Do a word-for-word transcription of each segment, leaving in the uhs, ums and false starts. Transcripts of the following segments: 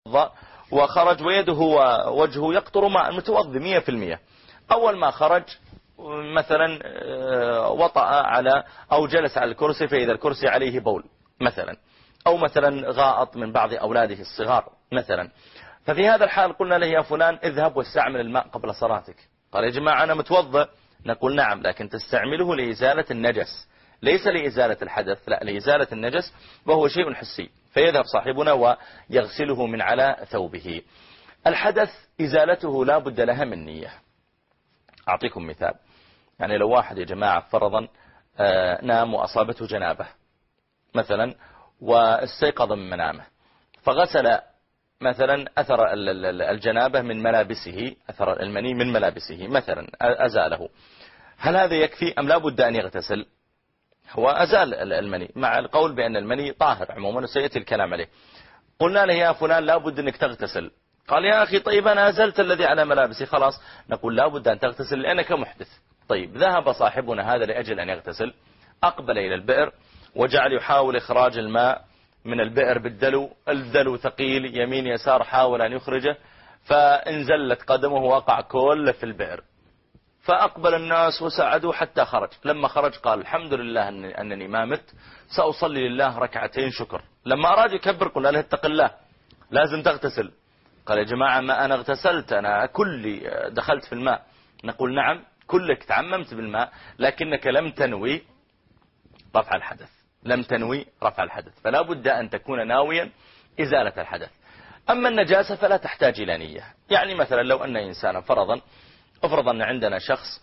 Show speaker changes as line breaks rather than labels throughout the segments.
وخرج ويده ووجهه يقطر ماء، متوضي مئة في المئة. أول ما خرج مثلا وطأ على أو جلس على الكرسي فإذا الكرسي عليه بول مثلا، أو مثلا غائط من بعض أولاده الصغار مثلا، ففي هذا الحال قلنا له يا فلان اذهب واستعمل الماء قبل صلاتك. قال يا جماعة أنا متوضئ. نقول نعم، لكن تستعمله لإزالة النجس ليس لإزالة الحدث، لا لإزالة النجس، وهو شيء حسي. فيذهب صاحبنا ويغسله من على ثوبه. الحدث إزالته لا بد لها من نية. أعطيكم مثال، يعني لو واحد يا جماعة فرضا نام وأصابته جنابه مثلا واستيقظ من منامه، فغسل مثلا أثر الجنابه من ملابسه، أثر المني من ملابسه مثلا أزاله، هل هذا يكفي أم لا بد أن يغتسل؟ هو أزال المني مع القول بأن المني طاهر عموما وسيأتي الكلام عليه. قلنا له يا فلان لا بد أنك تغتسل. قال يا أخي طيب أنا أزلت الذي على ملابسي خلاص. نقول لا بد أن تغتسل لأنك محدث. طيب ذهب صاحبنا هذا لأجل أن يغتسل، أقبل إلى البئر وجعل يحاول إخراج الماء من البئر بالدلو، الدلو ثقيل يمين يسار، حاول أن يخرجه فانزلت قدمه ووقع كله في البئر. فأقبل الناس وساعدوه حتى خرج. لما خرج قال الحمد لله أنني ما مت، سأصلي لله ركعتين شكر. لما أراد يكبر قلنا له اتق الله لازم تغتسل. قال يا جماعة ما أنا اغتسلت، أنا كلي دخلت في الماء. نقول نعم كلك تعممت بالماء لكنك لم تنوي رفع الحدث، لم تنوي رفع الحدث، فلا بد أن تكون ناويا إزالة الحدث. أما النجاسة فلا تحتاج إلى نية. يعني مثلا لو أن إنسانا فرضا افرض أن عندنا شخص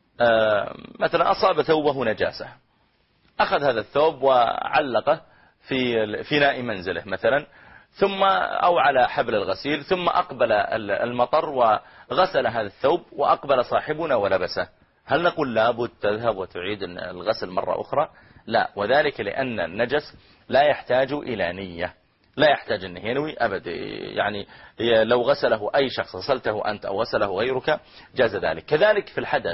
مثلا أصاب ثوبه نجاسة، أخذ هذا الثوب وعلقه في فناء منزله مثلا، ثم أو على حبل الغسيل، ثم أقبل المطر وغسل هذا الثوب وأقبل صاحبنا ولبسه. هل نقول لابد تذهب وتعيد الغسل مرة أخرى؟ لا، وذلك لأن النجس لا يحتاج إلى نية، لا يحتاج أن ينوي أبدا. يعني لو غسله أي شخص، غسلته أنت أو غسله غيرك جاز ذلك. كذلك في الحدث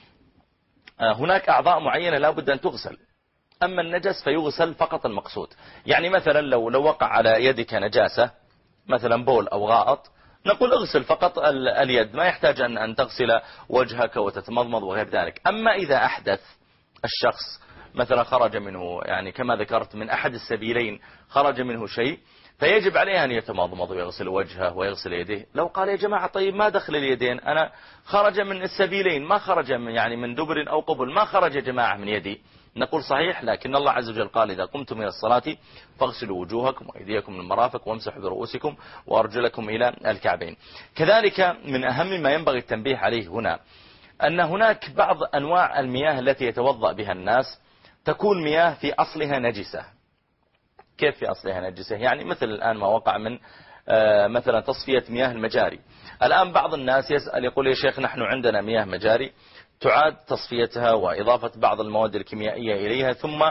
هناك أعضاء معينة لا بد أن تغسل، أما النجس فيغسل فقط المقصود. يعني مثلا لو لو وقع على يدك نجاسة مثلا بول أو غائط، نقول اغسل فقط اليد، ما يحتاج أن أن تغسل وجهك وتتمضمض وغير ذلك. أما إذا أحدث الشخص مثلا خرج منه، يعني كما ذكرت من أحد السبيلين خرج منه شيء، فيجب عليه أن يتمضمض ويغسل وجهه ويغسل يديه. لو قال يا جماعة طيب ما دخل اليدين، أنا خرج من السبيلين، ما خرج من يعني من دبر أو قبل، ما خرج يا جماعة من يدي. نقول صحيح، لكن الله عز وجل قال إذا قمتم إلى الصلاة فاغسلوا وجوهكم وأيديكم من المرافق وامسحوا برؤوسكم وأرجلكم إلى الكعبين. كذلك من أهم ما ينبغي التنبيه عليه هنا أن هناك بعض أنواع المياه التي يتوضأ بها الناس تكون مياه في أصلها نجسة. كيف في أصلها نجسة؟ يعني مثل الآن ما وقع من مثلا تصفية مياه المجاري. الآن بعض الناس يسأل يقول يا شيخ نحن عندنا مياه مجاري تعاد تصفيتها وإضافة بعض المواد الكيميائية إليها، ثم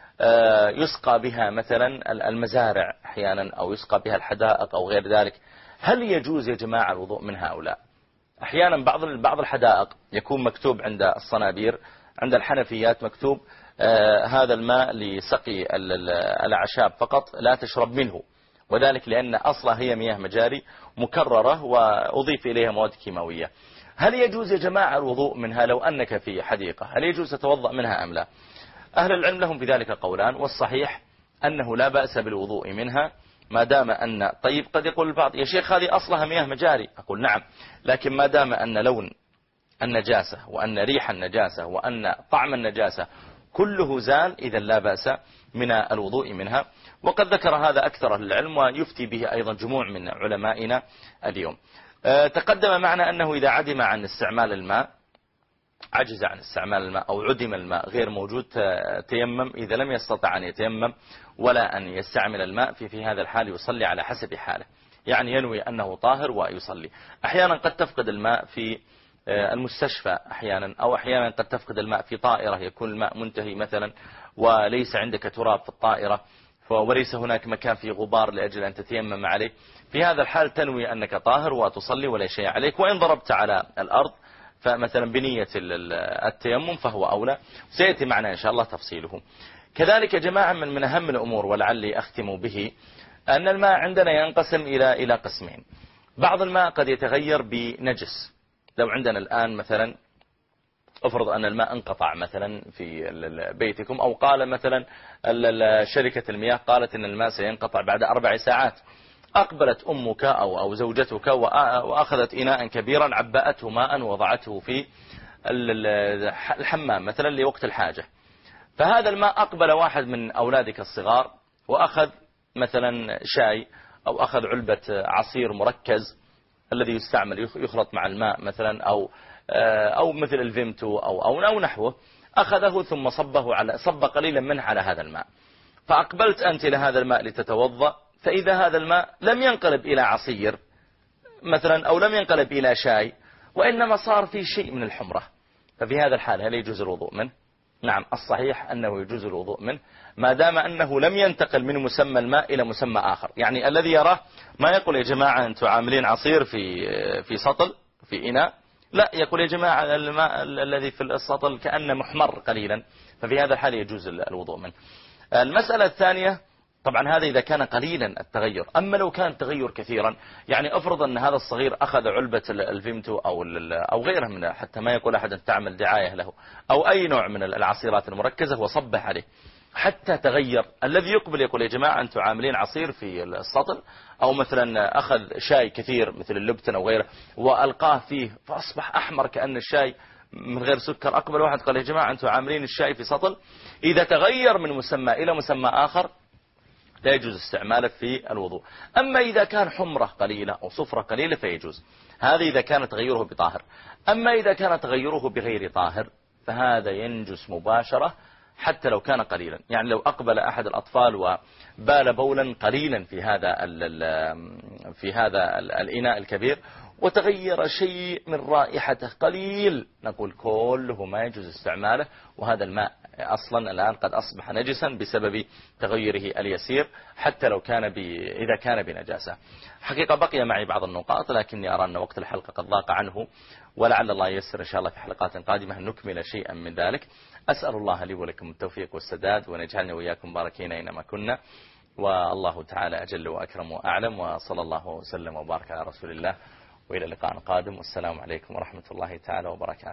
يسقى بها مثلا المزارع أحيانا أو يسقى بها الحدائق أو غير ذلك. هل يجوز يا جماعة الوضوء منها أو لا؟ أحيانا بعض بعض الحدائق يكون مكتوب عند الصنابير، عند الحنفيات مكتوب آه هذا الماء لسقي الأعشاب فقط لا تشرب منه، وذلك لأن أصلها هي مياه مجاري مكررة وأضيف إليها مواد كيماوية. هل يجوز يا جماعة الوضوء منها لو أنك في حديقة؟ هل يجوز تتوضأ منها أم لا؟ أهل العلم لهم في ذلك قولان، والصحيح أنه لا بأس بالوضوء منها ما دام أن، طيب قد يقول البعض يا شيخ هذه أصلها مياه مجاري. أقول نعم، لكن ما دام أن لون النجاسة وأن ريح النجاسة وأن طعم النجاسة كله زال، إذا لا بأس من الوضوء منها. وقد ذكر هذا أكثر أهل العلم ويفتي به أيضا جموع من علمائنا اليوم. تقدم معنا أنه إذا عدم عن استعمال الماء، عجز عن استعمال الماء أو عدم الماء غير موجود، تيمم. إذا لم يستطع أن يتيمم ولا أن يستعمل الماء في في هذا الحال يصلي على حسب حاله، يعني ينوي أنه طاهر ويصلي. أحيانا قد تفقد الماء في المستشفى أحيانا، أو أحيانا قد تفقد الماء في طائرة يكون الماء منتهي مثلا وليس عندك تراب في الطائرة وليس هناك مكان فيه غبار لأجل أن تتيمم عليه. في هذا الحال تنوي أنك طاهر وتصلي ولا شيء عليك. وإن ضربت على الأرض فمثلا بنية التيمم فهو أولى، سيأتي معنا إن شاء الله تفصيله. كذلك يا جماعة من من أهم الأمور ولعلي أختم به أن الماء عندنا ينقسم إلى إلى قسمين. بعض الماء قد يتغير بنجس. لو عندنا الآن مثلا افرض أن الماء انقطع مثلا في بيتكم، أو قال مثلا شركة المياه قالت أن الماء سينقطع بعد أربع ساعات، أقبلت أمك أو أو زوجتك وأخذت إناء كبيرا عبأته ماء ووضعته في الحمام مثلا لوقت الحاجة، فهذا الماء أقبل واحد من أولادك الصغار وأخذ مثلا شاي أو أخذ علبة عصير مركز الذي يستعمل يخلط مع الماء مثلا، أو أو مثل الفيمتو أو أو أو نحوه، أخذه ثم صبه على صب قليلا منه على هذا الماء، فأقبلت أنت إلى هذا الماء لتتوضأ، فإذا هذا الماء لم ينقلب إلى عصير مثلا أو لم ينقلب إلى شاي، وإنما صار فيه شيء من الحمرة، ففي هذا الحال هل يجوز الوضوء منه؟ نعم، الصحيح أنه يجوز الوضوء منه ما دام أنه لم ينتقل من مسمى الماء إلى مسمى آخر. يعني الذي يراه ما يقول يا جماعة أنتم عاملين عصير في في سطل في إناء، لا، يقول يا جماعة الماء الذي في السطل كأنه محمر قليلا، ففي هذا الحال يجوز الوضوء منه. المسألة الثانية طبعا هذا إذا كان قليلا التغير، أما لو كان تغير كثيرا، يعني أفرض أن هذا الصغير أخذ علبة الفيمتو أو أو غيرها من، حتى ما يقول أحد أن تعمل دعاية له، أو أي نوع من العصيرات المركزة وصبه عليه حتى تغير، الذي يقبل يقول يا جماعة أنتم عاملين عصير في السطل، أو مثلا أخذ شاي كثير مثل اللبتن أو غيره وألقاه فيه فأصبح أحمر كأن الشاي من غير سكر، أقبل واحد قال يا جماعة أنتم عاملين الشاي في سطل، إذا تغير من مسمى إلى مسمى آخر لا يجوز استعماله في الوضوء. أما إذا كان حمرة قليلة أو صفرة قليلة فيجوز، هذا إذا كان تغيره بطاهر. أما إذا كان تغيره بغير طاهر فهذا ينجس مباشرة حتى لو كان قليلا. يعني لو أقبل أحد الأطفال وبال بولا قليلا في هذا في هذا الإناء الكبير وتغير شيء من رائحته قليل، نقول كله ما يجوز استعماله، وهذا الماء أصلا الآن قد أصبح نجسا بسبب تغيره اليسير حتى لو كان ب... إذا كان بنجاسة. حقيقة بقي معي بعض النقاط لكني أرى أن وقت الحلقة قد ضاق عنه، ولعل الله ييسر إن شاء الله في حلقات قادمة أن نكمل شيئا من ذلك. أسأل الله لي ولكم التوفيق والسداد، ونجعلنا وإياكم باركين أينما كنا، والله تعالى أجل وأكرم وأعلم، وصلى الله وسلم وبارك على رسول الله، وإلى لقاء قادم، والسلام عليكم ورحمة الله تعالى وبركاته.